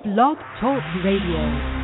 Blog Talk Radio.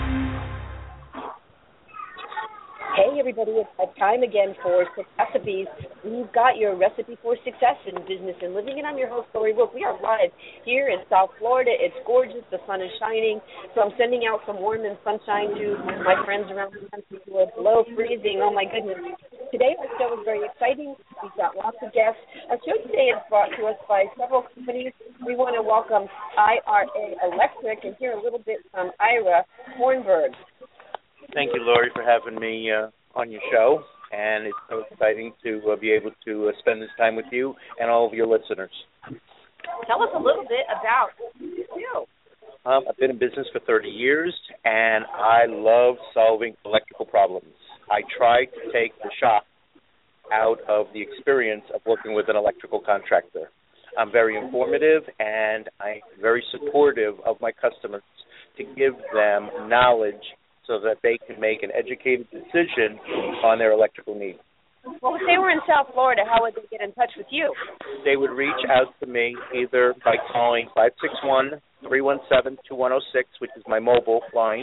Hey everybody, it's that time again for Successopies. We've got your recipe for success in business and living, and I'm your host, Lori Wilk. We are live here in South Florida. It's gorgeous, the sun is shining, so I'm sending out some warm and sunshine to my friends around the country who are below freezing. Oh my goodness. Today our show is very exciting. We've got lots of guests. Our show today is brought to us by several companies. We want to welcome IRA Electric and hear a little bit from Ira Hornberg. Thank you, Lori, for having me on your show, and it's so exciting to be able to spend this time with you and all of your listeners. Tell us a little bit about you. I've been in business for 30 years, and I love solving electrical problems. I try to take the shock out of the experience of working with an electrical contractor. I'm very informative, and I'm very supportive of my customers to give them knowledge so that they can make an educated decision on their electrical needs. Well, if they were in South Florida, how would they get in touch with you? They would reach out to me either by calling 561-317-2106, which is my mobile line.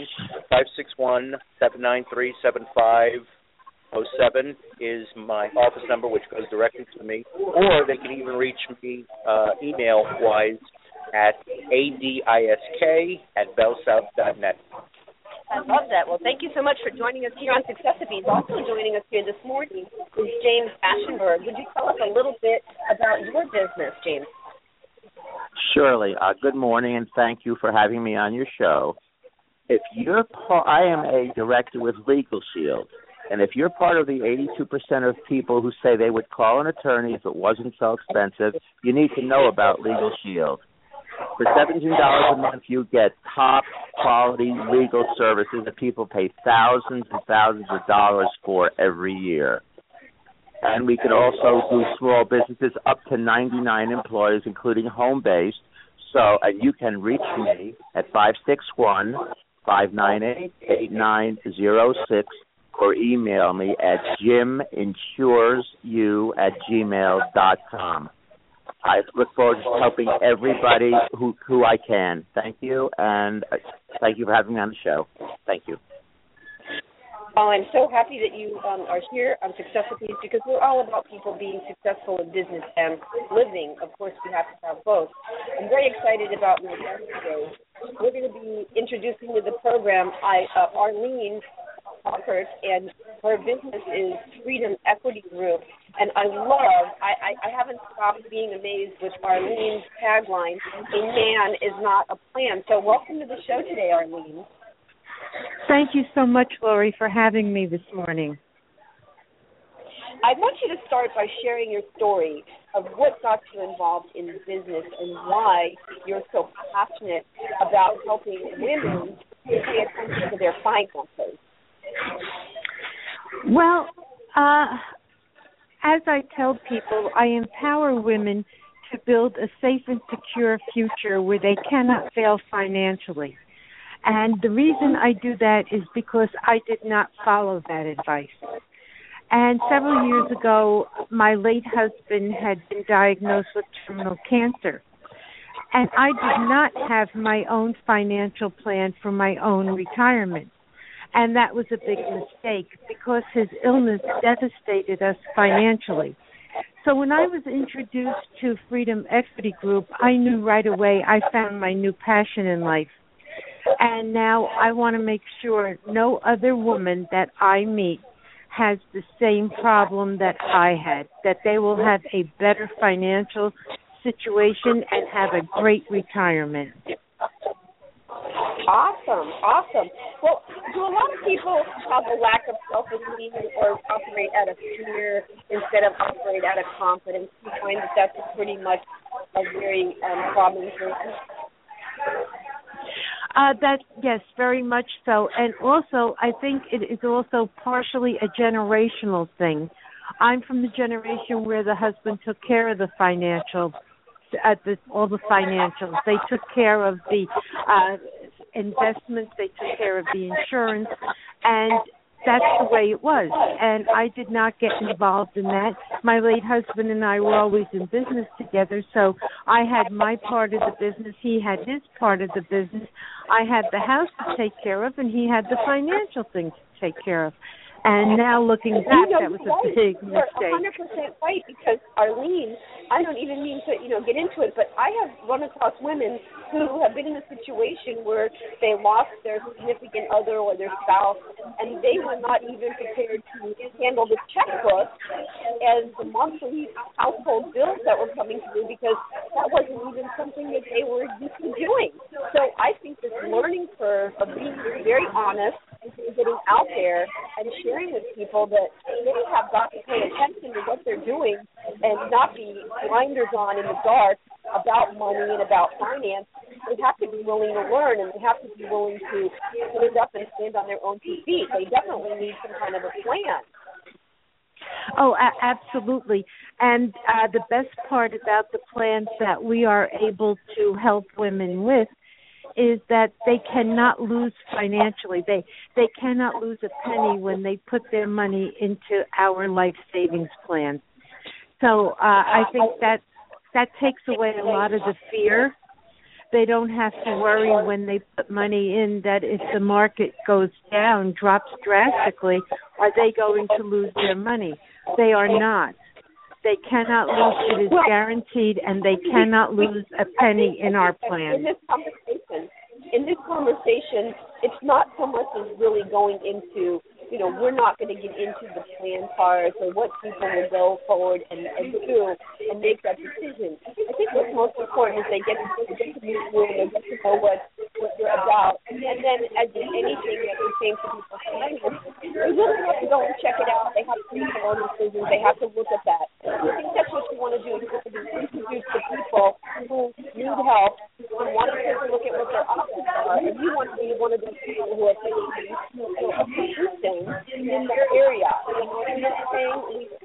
561-793-7507 is my office number, which goes directly to me. Or they can even reach me email-wise at adisk@bellsouth.net. I love that. Well, thank you so much for joining us here on Successopies. Also joining us here this morning is James Ashenberg. Would you tell us a little bit about your business, James? Surely. Good morning, and thank you for having me on your show. If you're I am a director with Legal Shield, and if you're part of the 82% of people who say they would call an attorney if it wasn't so expensive, you need to know about Legal Shield. For $17 a month, you get top-quality legal services that people pay thousands and thousands of dollars for every year. And we can also do small businesses up to 99 employees, including home-based. So you can reach me at 561-598-8906 or email me at jiminsuresyou@gmail.com. I look forward to helping everybody who I can. Thank you, and thank you for having me on the show. Thank you. Oh, I'm so happy that you are here on Successopies because we're all about people being successful in business and living. Of course, we have to have both. I'm very excited about my guest today. We're going to be introducing to the program Arlene Hawkert, and her business is Freedom Equity Group. And I haven't stopped being amazed with Arlene's tagline, "A man is not a plan." So welcome to the show today, Arlene. Thank you so much, Lori, for having me this morning. I want you to start by sharing your story of what got you involved in business and why you're so passionate about helping women to pay attention to their finances. Well, as I tell people, I empower women to build a safe and secure future where they cannot fail financially. And the reason I do that is because I did not follow that advice. And several years ago, my late husband had been diagnosed with terminal cancer. And I did not have my own financial plan for my own retirement. And that was a big mistake because his illness devastated us financially. So when I was introduced to Freedom Equity Group, I knew right away I found my new passion in life. And now I want to make sure no other woman that I meet has the same problem that I had, that they will have a better financial situation and have a great retirement. Awesome. Well, do a lot of people have a lack of self-esteem or operate out of fear instead of operate out of confidence? You find that that's pretty much a very common thing. Yes, very much so. And also, I think it is also partially a generational thing. I'm from the generation where the husband took care of the financial, all the financials. They took care of the investments, they took care of the insurance, and that's the way it was. And I did not get involved in that. My late husband and I were always in business together, so I had my part of the business. He had his part of the business. I had the house to take care of, and he had the financial things to take care of. And now looking back, that was a big mistake. You're 100% right, because Arlene, I don't even mean to, get into it, but I have run across women who have been in a situation where they lost their significant other or their spouse, and they were not even prepared to handle the checkbook and the monthly household bills that were coming through, because that wasn't even something that they were used to doing. So I think this learning curve of being very honest and getting out there and sharing with people that they have got to pay attention to what they're doing and not be blinders on in the dark about money and about finance. They have to be willing to learn, and they have to be willing to stand up and stand on their own two feet. They definitely need some kind of a plan. Oh, absolutely. And the best part about the plans that we are able to help women with is that they cannot lose financially. They cannot lose a penny when they put their money into our life savings plan. So I think that takes away a lot of the fear. They don't have to worry when they put money in that if the market goes down, drops drastically, are they going to lose their money? They are not. They cannot lose. It is guaranteed, and they cannot lose a penny in our plan. In this conversation, it's not so much as really going into, we're not going to get into the plan part or what people will go forward and do and make that decision. I think what's most important is they get to meet you and they get to know what you're about. And then, as in anything that pertains to people's finances, they really have to go and check it out. They have to make their own decisions. They have to look at that. I think that's what you want to do. You want to introduce the people who need help and want to take a look at what their options are. And you want to be one of those people who are taking things in their area. You know what I'm saying?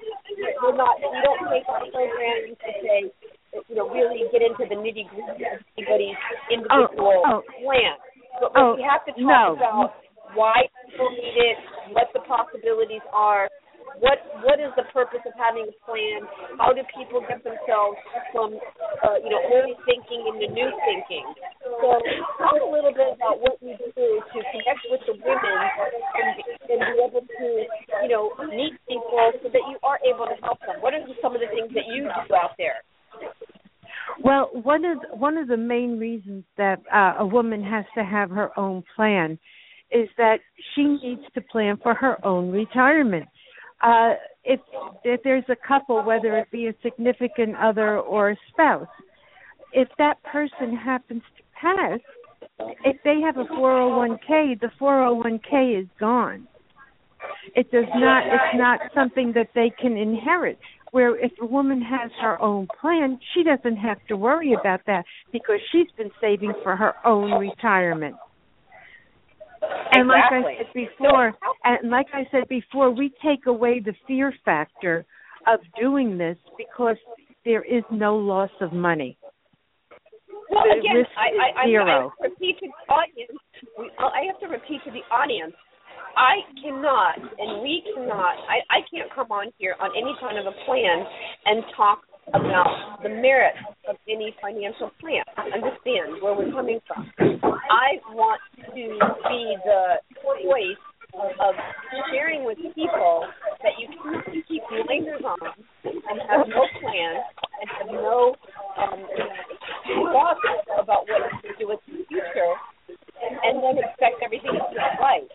We don't take our programs to say, really get into the nitty-gritty of anybody's individual plan. But we have to talk about why people need it, what the possibilities are, what is the purpose of having a plan, how do people get themselves from, early thinking into new thinking. So talk a little bit about what you do to connect with the women and be able to, meet people so that you are able to help them. What are some of the things that you do out there? Well, one of the main reasons that a woman has to have her own plan is that she needs to plan for her own retirement. If there's a couple, whether it be a significant other or a spouse, if that person happens to pass, if they have a 401k, the 401k is gone. It's not something that they can inherit. Where if a woman has her own plan, she doesn't have to worry about that because she's been saving for her own retirement. And like I said before, we take away the fear factor of doing this because there is no loss of money. Well, the again, risk is zero. I have to repeat to the audience, I cannot, and we cannot, I can't come on here on any kind of a plan and talk about the merits of any financial plan. Understand where we're coming from. I want to be the voice of sharing with people that you cannot keep blinders on and have no plan and have no thoughts about what to do with the future and then expect everything to be right.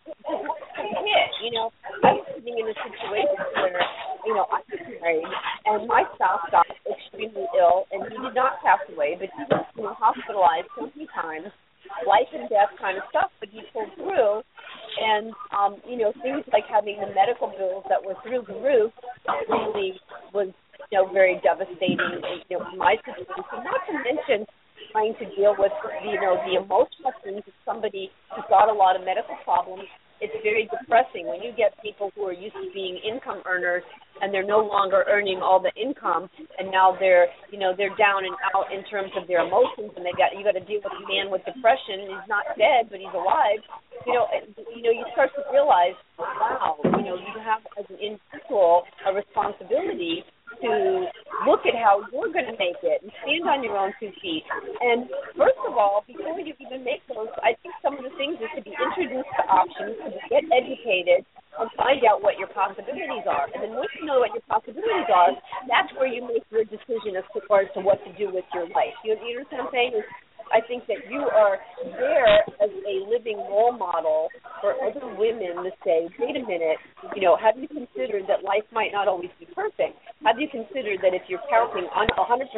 I was sitting in a situation where, I was married and my spouse got extremely ill and he did not pass away, but he was hospitalized so many times, life and death kind of stuff, but he pulled through. And, things like having the medical bills that were through the roof really was, very devastating, in my situation. Not to mention trying to deal with, the emotional things of somebody who's got a lot of medical problems. It's very depressing when you get people who are used to being income earners and they're no longer earning all the income, and now they're down and out in terms of their emotions, and you got to deal with a man with depression, and he's not dead, but he's alive. You start to realize, wow, you have as an individual a responsibility to look at how you're going to make it and stand on your own 2 feet. And first of all, before you even make those, I think some of the things is to be introduced to options, to get educated, and find out what your possibilities are. And then once you know what your possibilities are, that's where you make your decision as far as to what to do with your life. You understand what I'm saying? I think that you are there as a living role model for other women to say, wait a minute, have you considered that life might not always be perfect? Have you considered that if you're counting on 100%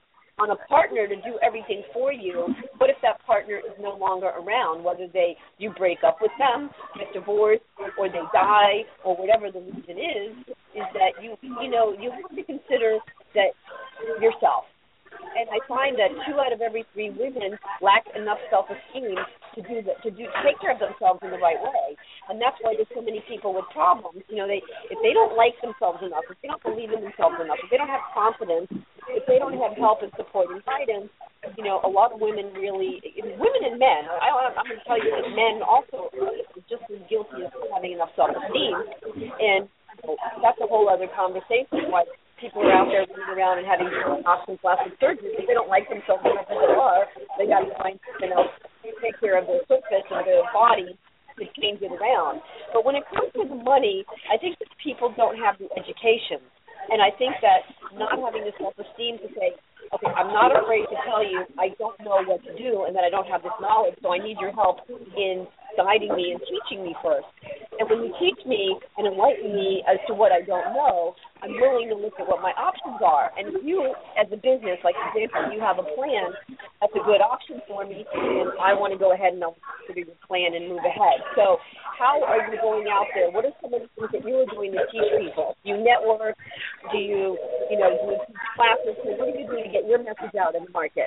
on a partner to do everything for you, what if that partner is no longer around, whether you break up with them, get divorced, or they die, or whatever the reason is that you have to consider that yourself. And I find that 2 out of every 3 women lack enough self-esteem to take care of themselves in the right way, and that's why there's so many people with problems. If they don't like themselves enough, if they don't believe in themselves enough, if they don't have confidence, if they don't have help and support and guidance, a lot of women women and men. I'm going to tell you that men also are just as guilty of having enough self-esteem, and that's a whole other conversation. Why people are out there running around and having options plastic surgery. If they don't like themselves as they are, they got to find something else to take care of their surface and their body to change it around. But when it comes to the money, I think that people don't have the education. And I think that not having the self-esteem to say, okay, I'm not afraid to tell you I don't know what to do and that I don't have this knowledge, so I need your help in guiding me and teaching me first. And when you teach me and enlighten me as to what I don't know, I'm willing to look at what my options are. And if you, as a business, like for example, you have a plan, that's a good option for me, and I want to go ahead and I'll consider your plan and move ahead. So how are you going out there? What are some of the things that you are doing to teach people? Do you network? Do you teach classes? What do you do to get your message out in the market?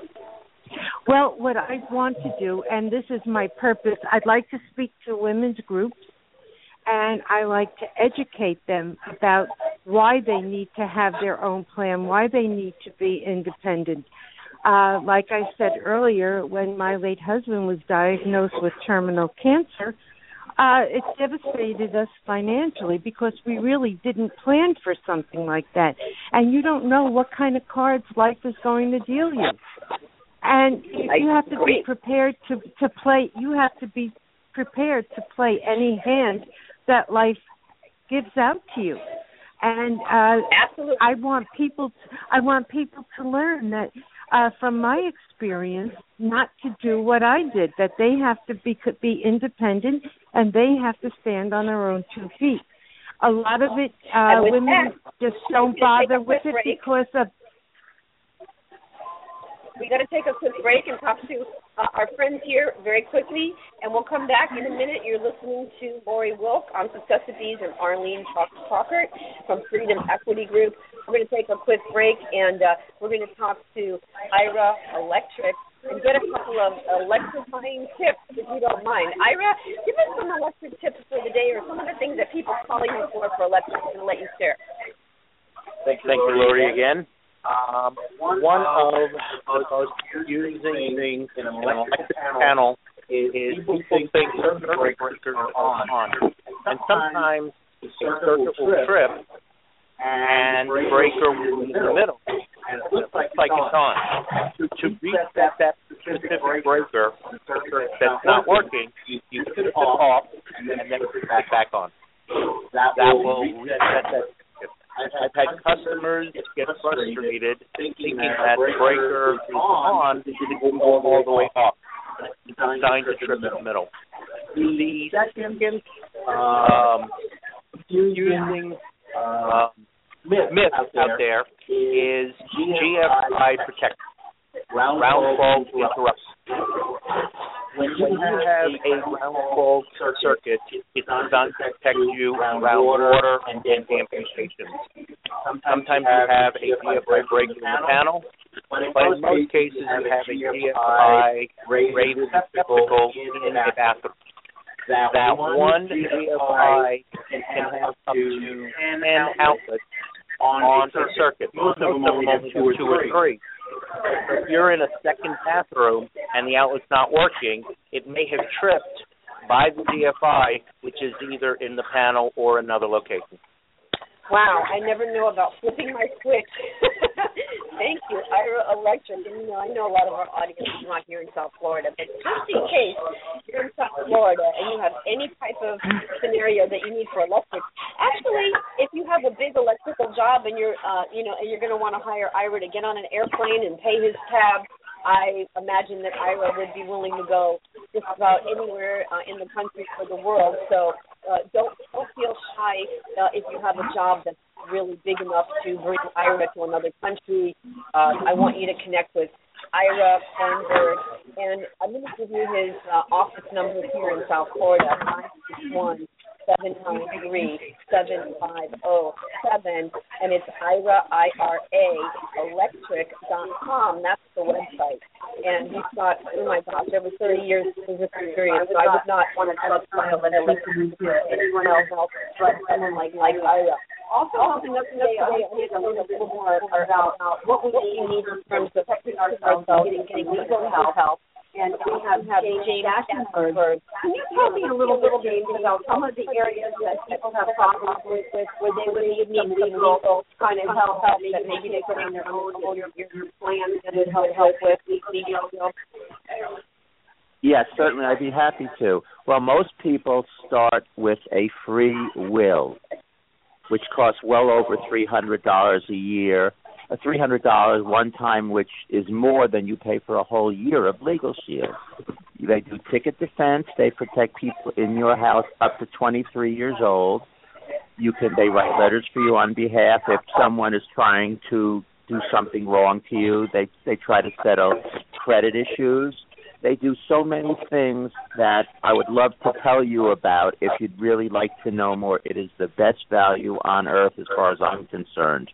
Well, what I want to do, and this is my purpose, I'd like to speak to women's groups, and I like to educate them about why they need to have their own plan, why they need to be independent. Like I said earlier, when my late husband was diagnosed with terminal cancer, it devastated us financially because we really didn't plan for something like that. And you don't know what kind of cards life is going to deal you. And you have to be prepared to play. You have to be prepared to play any hand that life gives out to you. And absolutely, I want people to learn that from my experience, not to do what I did. That they have to be independent and they have to stand on their own 2 feet. A lot of it, women just don't bother with it because of. We got to take a quick break and talk to our friends here very quickly, and we'll come back in a minute. You're listening to Lori Wilk on Successities and Arlene Talkert from Freedom Equity Group. We're going to take a quick break, and we're going to talk to Ira Electric and get a couple of electrifying tips, if you don't mind. Ira, give us some electric tips for the day or some of the things that people are calling you for electric, and let you share. Thank you, Lori, again. One of the most using things in an electric panel is people think circuit breakers are on. And sometimes the circuit will trip and the breaker will be in the middle. And it looks like it's on. To reset that specific breaker that's not working, you put it off and then put it back on. That will reset that. I've had customers get frustrated thinking that the breaker is on, it will go all the way off. It's designed to trip in the middle. The second using myth out there is GFI protection, ground fault interruption. When you have a ground fault circuit, it's designed to protect you around water and amplifications. Sometimes you have a GFI break in the panel, but in most cases you have a GFI rated receptacle in the bathroom. That one GFI can have up to 10 outlets on a circuit. Most of them only have two or three. So if you're in a second bathroom and the outlet's not working, it may have tripped by the DFI, which is either in the panel or another location. Wow, I never knew about flipping my switch. Thank you, Ira Electric. And, I know a lot of our audience is not here in South Florida, but just in case you're in South Florida and you have any type of scenario that you need for electric, actually, if you have a big electrical job and you're, and you're going to want to hire Ira to get on an airplane and pay his tab, I imagine that Ira would be willing to go just about anywhere in the country or the world. So don't feel shy if you have a job that's really big enough to bring Ira to another country. I want you to connect with Ira Fernberg, and I'm going to give you his office number here in South Florida, 961-793-7507, and it's Ira, IRA, electric.com. That's the website. And he's got, oh my gosh, over 30 years of business experience, so I would not want to trust anyone else but someone like Ira. Also helping us today, I need to learn a little more about what we need in terms of protecting ourselves, getting legal help. And we have James Ashenberg. Can you tell me a little bit about some of the areas that people have problems with where they would need some legal kind of help that maybe they put in their own your plans that would help with legal? Yes, certainly. I'd be happy to. Well, most people start with a free will, which costs well over $300 a year. $300 one time, which is more than you pay for a whole year of Legal Shield. They do ticket defense. They protect people in your house up to 23 years old. They write letters for you on behalf. If someone is trying to do something wrong to you, they try to settle credit issues. They do so many things that I would love to tell you about. If you'd really like to know more, it is the best value on earth as far as I'm concerned.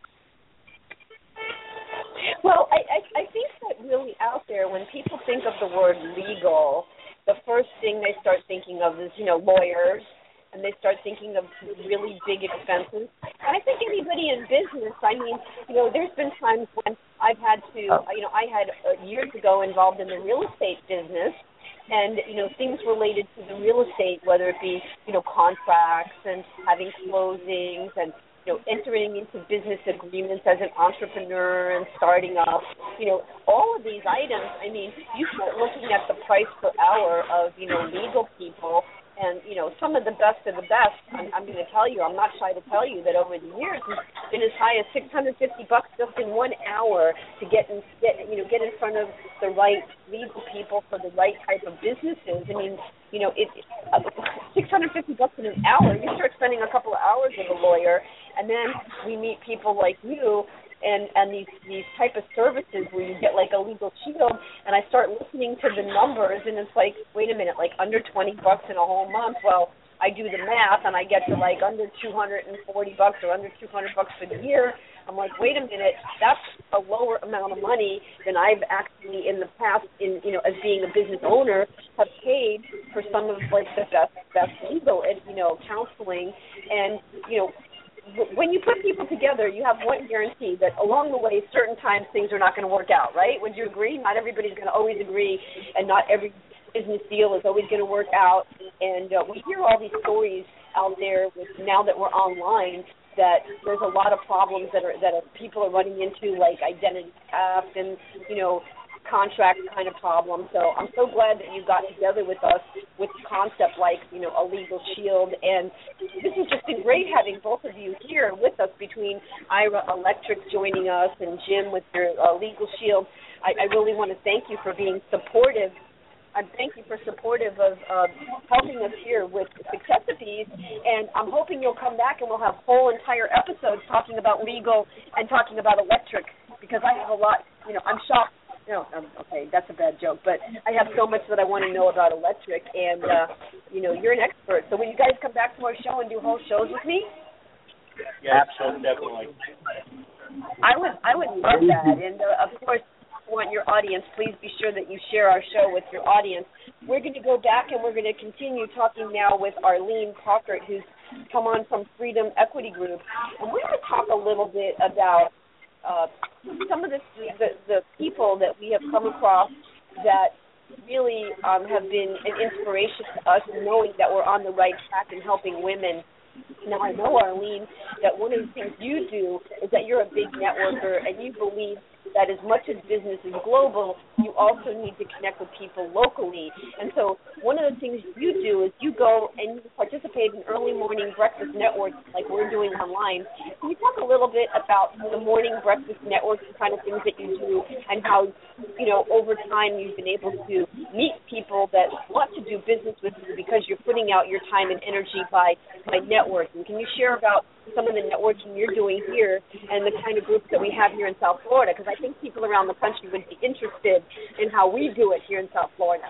Well, I think that really out there, when people think of the word legal, the first thing they start thinking of is, lawyers, and they start thinking of really big expenses. And I think anybody in business, there's been times when I've had to, I had years ago involved in the real estate business, and, things related to the real estate, whether it be, contracts and having closings and, entering into business agreements as an entrepreneur and starting up, all of these items, you start looking at the price per hour of, legal people, and, some of the best of the best, I'm going to tell you, I'm not shy to tell you that over the years it's been as high as $650 just in 1 hour to get in front of the right legal people for the right type of businesses. It's $650 in an hour. You start spending a couple of hours with a lawyer, and then we meet people like you and these type of services where you get like a legal shield, and I start listening to the numbers, and it's like, wait a minute, like under $20 in a whole month. Well, I do the math, and I get to like under $240 or under $200 for the year. I'm like, wait a minute, that's a lower amount of money than I've actually in the past, as being a business owner, have paid for some of like the best legal, counseling, and when you put people together, you have one guarantee, that along the way, certain times things are not going to work out, right? Would you agree? Not everybody's going to always agree, and not every business deal is always going to work out. And we hear all these stories out there now that we're online, that there's a lot of problems that people are running into, like identity theft and, contract kind of problem. So I'm so glad that you got together with us with a concept like, a legal shield. And this has just been great having both of you here with us, between Ira Electric joining us and Jim with your legal shield. I really want to thank you for being supportive. And thank you for supportive of helping us here with Successities. And I'm hoping you'll come back and we'll have whole entire episodes talking about legal and talking about electric, because I have a lot, I'm shocked. No, okay, that's a bad joke, but I have so much that I want to know about electric, and, you're an expert. So will you guys come back to our show and do whole shows with me? Yeah, absolutely, definitely. I would love that, and, of course, want your audience, please be sure that you share our show with your audience. We're going to go back and we're going to continue talking now with Arlene Cockert, who's come on from Freedom Equity Group. And we're going to talk a little bit about some of the people that we have come across that really have been an inspiration to us, knowing that we're on the right track in helping women. Now, I know, Arlene, that one of the things you do is that you're a big networker, and you believe that as much as business is global, you also need to connect with people locally. And so one of the things you do is you go and you participate in early morning breakfast networks like we're doing online. Can you talk a little bit about the morning breakfast networks, the kind of things that you do, and how, over time you've been able to meet people that want to do business with you because you're putting out your time and energy by networking? Can you share about some of the networking you're doing here and the kind of groups that we have here in South Florida? Because I think people around the country would be interested in how we do it here in South Florida.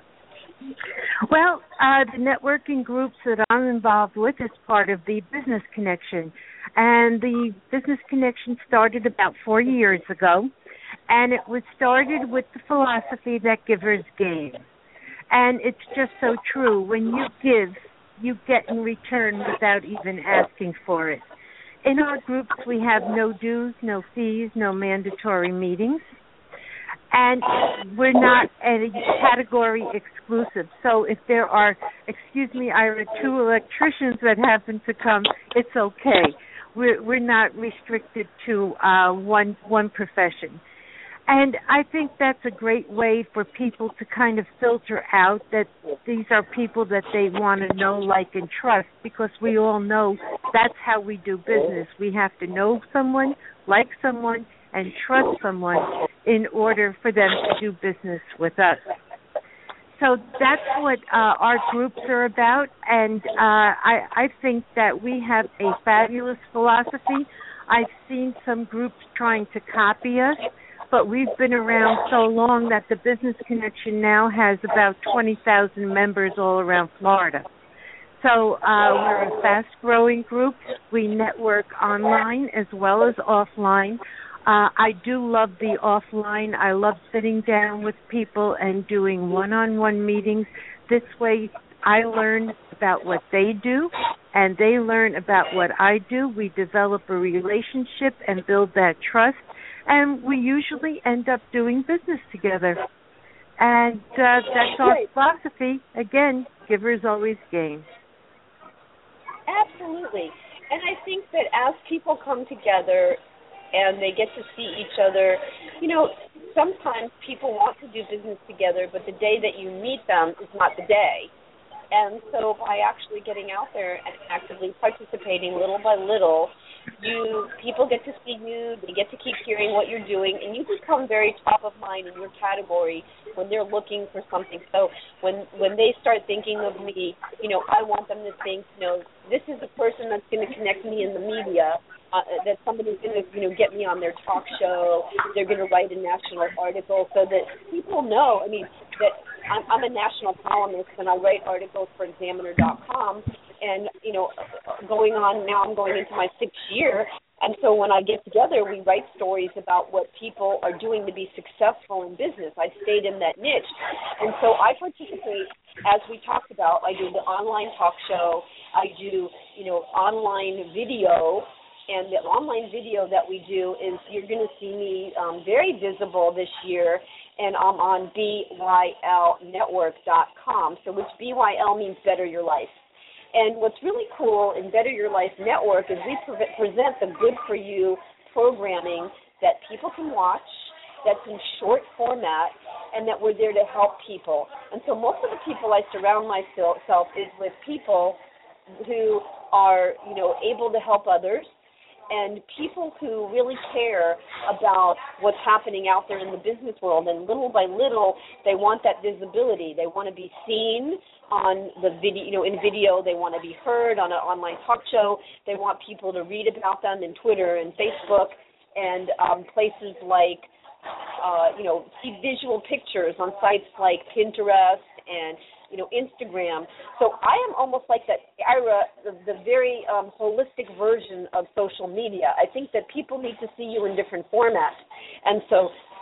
Well, the networking groups that I'm involved with is part of the Business Connection. And the Business Connection started about 4 years ago. And it was started with the philosophy that givers gain. And it's just so true. When you give, you get in return without even asking for it. In our groups, we have no dues, no fees, no mandatory meetings, and we're not any category exclusive. So if there are, excuse me, Ira, 2 electricians that happen to come, it's okay. We're not restricted to one profession. And I think that's a great way for people to kind of filter out that these are people that they want to know, like, and trust, because we all know that's how we do business. We have to know someone, like someone, and trust someone in order for them to do business with us. So that's what our groups are about, and I think that we have a fabulous philosophy. I've seen some groups trying to copy us, but we've been around so long that the Business Connection now has about 20,000 members all around Florida. So we're a fast-growing group. We network online as well as offline. I do love the offline. I love sitting down with people and doing one-on-one meetings. This way I learn about what they do, and they learn about what I do. We develop a relationship and build that trust. And we usually end up doing business together. And that's our philosophy. Again, givers always gain. Absolutely. And I think that as people come together and they get to see each other, sometimes people want to do business together, but the day that you meet them is not the day. And so by actually getting out there and actively participating little by little, people get to see you, they get to keep hearing what you're doing, and you become very top of mind in your category when they're looking for something. So when they start thinking of me, I want them to think, this is the person that's going to connect me in the media, that somebody's going to, get me on their talk show, they're going to write a national article so that people know, that I'm a national columnist and I write articles for Examiner.com, and, I'm going into my 6th year, and so when I get together, we write stories about what people are doing to be successful in business. I stayed in that niche, and so I participate, as we talked about. I do the online talk show, I do, online video, and the online video that we do is you're going to see me very visible this year, and I'm on BYLnetwork.com, so which BYL means Better Your Life. And what's really cool in Better Your Life Network is we present the Good For You programming that people can watch, that's in short format, and that we're there to help people. And so most of the people I surround myself is with people who are, able to help others, and people who really care about what's happening out there in the business world. And little by little, they want that visibility. They want to be seen on the video, in video. They want to be heard on an online talk show. They want people to read about them in Twitter and Facebook and places like, see visual pictures on sites like Pinterest and Instagram. So I am almost like that, Ira, the very holistic version of social media. I think that people need to see you in different formats. And so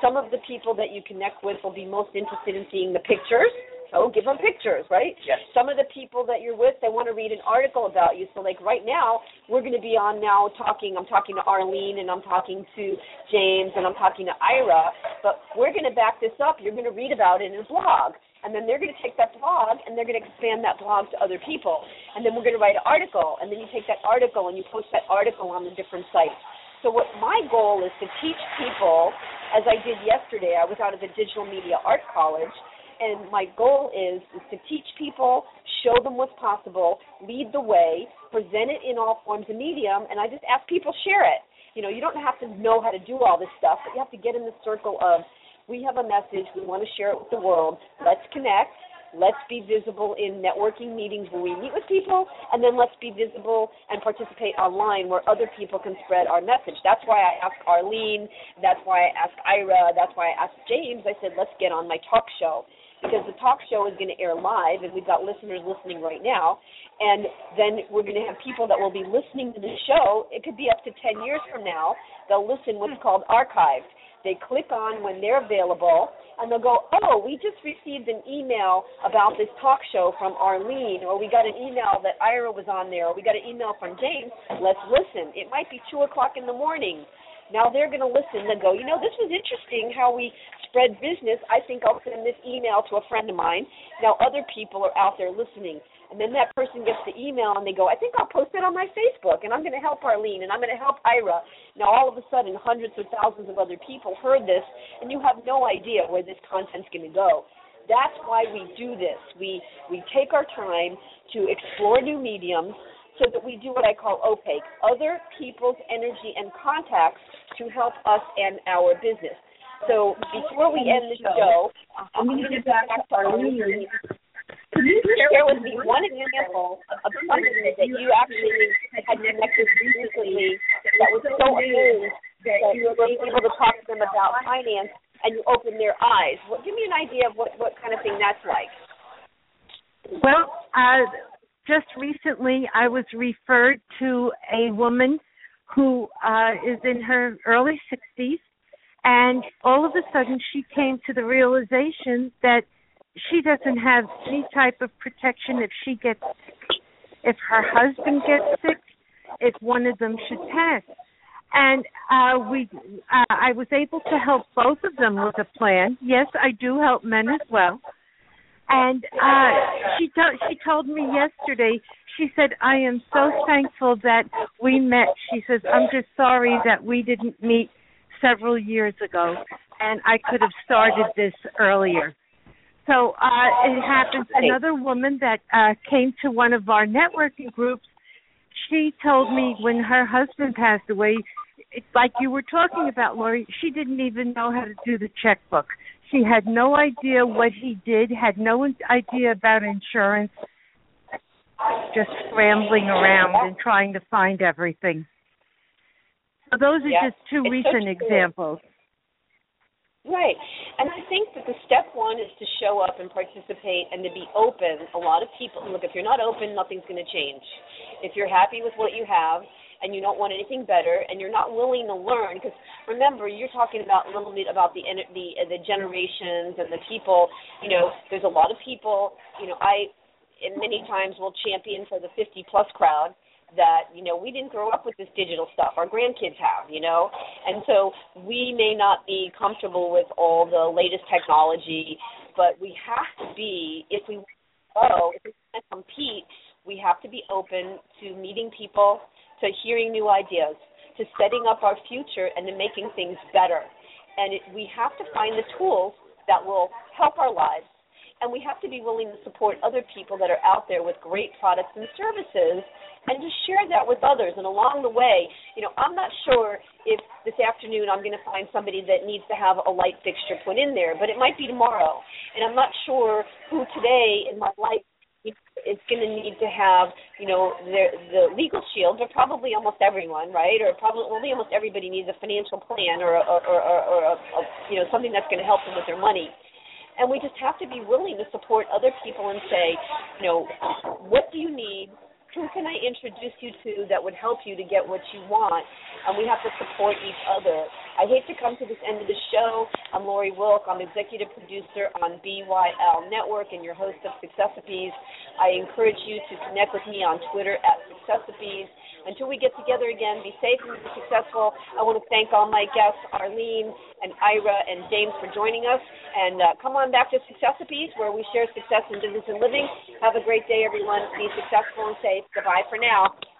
Some of the people that you connect with will be most interested in seeing the pictures. So give them pictures, right? Yes. Some of the people that you're with, they want to read an article about you. So like right now, we're going to be on now talking. I'm talking to Arlene, and I'm talking to James, and I'm talking to Ira. But we're going to back this up. You're going to read about it in a blog. And then they're going to take that blog, and they're going to expand that blog to other people. And then we're going to write an article, and then you take that article and you post that article on the different sites. So what my goal is to teach people, as I did yesterday, I was out at the Digital Media Art College, and my goal is to teach people, show them what's possible, lead the way, present it in all forms of medium, and I just ask people share it. You know, you don't have to know how to do all this stuff, but you have to get in the circle of, we have a message, we want to share it with the world, let's connect, let's be visible in networking meetings where we meet with people, and then let's be visible and participate online where other people can spread our message. That's why I asked Arlene, that's why I asked Ira, that's why I asked James. I said, let's get on my talk show, because the talk show is going to air live, and we've got listeners listening right now, and then we're going to have people that will be listening to the show. It could be up to 10 years from now. They'll listen what's called archived. They click on when they're available, and they'll go, oh, we just received an email about this talk show from Arlene, or we got an email that Ira was on there, or we got an email from James. Let's listen. It might be 2 o'clock in the morning. Now they're going to listen and go, you know, this was interesting how we spread business. I think I'll send this email to a friend of mine. Now other people are out there listening. And then that person gets the email and they go, I think I'll post it on my Facebook, and I'm going to help Arlene, and I'm going to help Ira. Now all of a sudden hundreds of thousands of other people heard this, and you have no idea where this content's going to go. That's why we do this. We take our time to explore new mediums, so that we do what I call opaque, other people's energy and contacts to help us and our business. So before we end the show, I'm going to get back to Arlene. Can you share with me one example of something that you actually had connected recently that was so amazing that you were able to talk to them about finance and you opened their eyes? Well, give me an idea of what kind of thing that's like. Well, just recently, I was referred to a woman who is in her early 60s, and all of a sudden she came to the realization that she doesn't have any type of protection if she gets sick, if her husband gets sick, if one of them should pass. And I was able to help both of them with a plan. Yes, I do help men as well. And she told me yesterday, she said, I am so thankful that we met. She says, I'm just sorry that we didn't meet several years ago, and I could have started this earlier. So it happens. Another woman that came to one of our networking groups, she told me when her husband passed away, like you were talking about, Lori, she didn't even know how to do the checkbook. She had no idea what he did, had no idea about insurance, just scrambling around and trying to find everything. So those are just two recent examples. Right. And I think that the step one is to show up and participate and to be open. A lot of people, look, if you're not open, nothing's going to change. If you're happy with what you have and you don't want anything better and you're not willing to learn, because remember, you're talking about a little bit about the generations and the people. You know, there's a lot of people, you know, I many times will champion for the 50-plus crowd that, you know, we didn't grow up with this digital stuff. Our grandkids have, you know. And so we may not be comfortable with all the latest technology, but we have to be, if we want to compete, we have to be open to meeting people, to hearing new ideas, to setting up our future and to making things better. And we have to find the tools that will help our lives. And we have to be willing to support other people that are out there with great products and services and to share that with others. And along the way, you know, I'm not sure if this afternoon I'm going to find somebody that needs to have a light fixture put in there, but it might be tomorrow. And I'm not sure who today in my life is going to need to have, you know, the legal shield, but probably almost everyone, right? Or probably almost everybody needs a financial plan or you know, something that's going to help them with their money. And we just have to be willing to support other people and say, you know, what do you need? who can I introduce you to that would help you to get what you want? And we have to support each other. I hate to come to this end of the show. I'm Lori Wilk. I'm executive producer on BYL Network and your host of Successopees. I encourage you to connect with me on Twitter at Successopees. Until we get together again, be safe and be successful. I want to thank all my guests, Arlene and Ira and James, for joining us. And come on back to Successopees, where we share success in business and living. Have a great day, everyone. Be successful and safe. Goodbye for now.